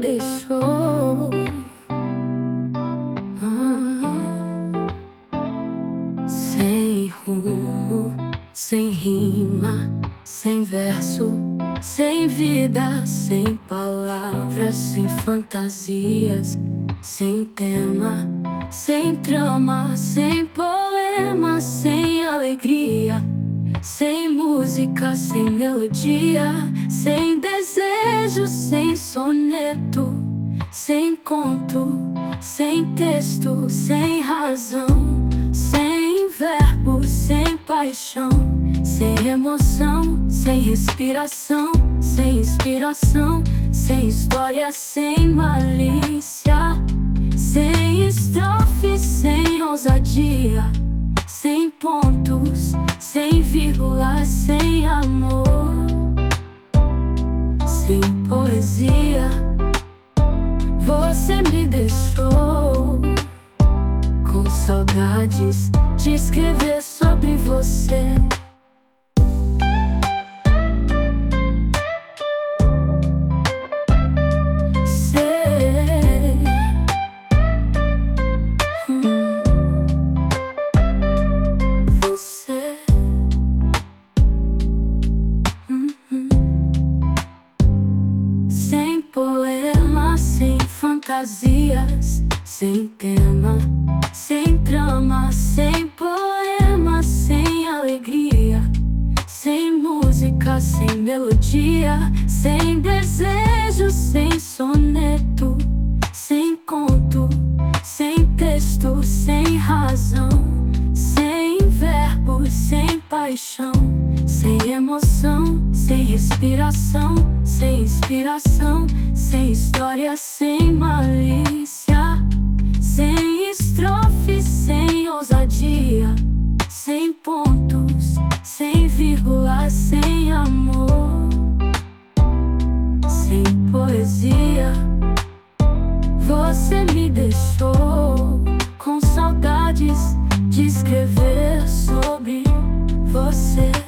deixou. Sem rumo, sem rima, sem verso, sem vida, sem palavras, sem fantasias, sem tema, sem trama, sem poema, sem alegria, sem música, sem melodia, sem desejo, sem soneto, sem conto, sem texto, sem razão, sem verbo, sem paixão, sem emoção, sem respiração, sem inspiração, sem história, sem malícia, sem estrofe, sem ousadia, sem pontos, sem vírgula, sem amor, sem poesia. Você me deixou com saudades de escrever sobre você. Sem poema, sem fantasias, sem tema, sem trama, sem poema, sem alegria, sem música, sem melodia, sem desejo, sem soneto, sem conto, sem texto, sem razão, sem verbo, sem paixão, sem emoção, sem respiração, sem inspiração, sem história, sem malícia, sem estrofe, sem ousadia, sem pontos, sem vírgula, sem amor, sem poesia. Você me deixou com saudades de escrever sobre você.